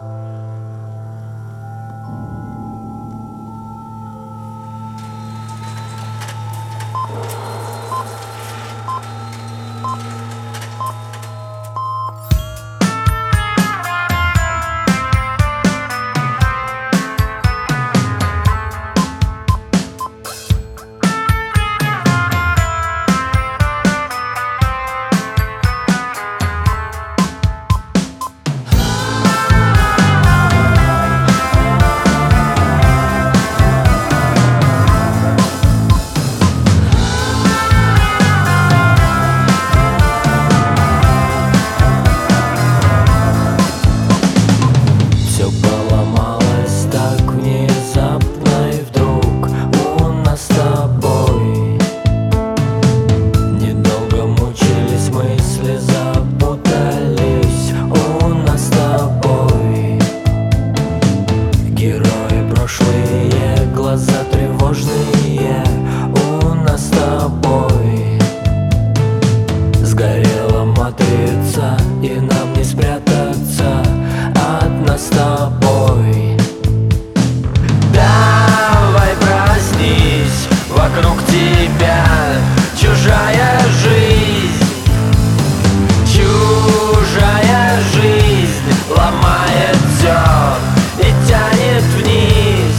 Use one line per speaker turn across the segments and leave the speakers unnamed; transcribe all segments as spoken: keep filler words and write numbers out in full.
Глаза тревожные у нас с тобой. Сгорела матрица, и нам не спрятаться от нас с тобой. Давай проснись, вокруг тебя чужая жизнь. Чужая жизнь ломает все и тянет вниз.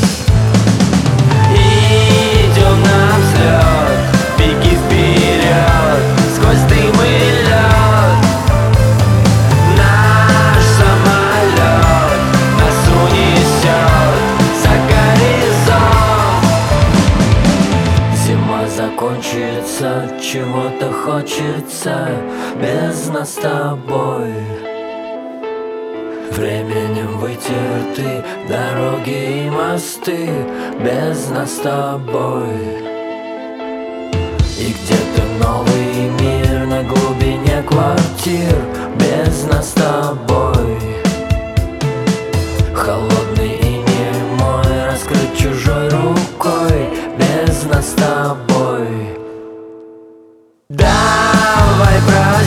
Закончится, чего-то хочется без нас с тобой. Временем вытерты дороги и мосты без нас с тобой. И где-то новый мир на глубине квартир без нас с тобой. Холодный и немой раскрыт чужой рукой без нас с тобой. Давай, брат.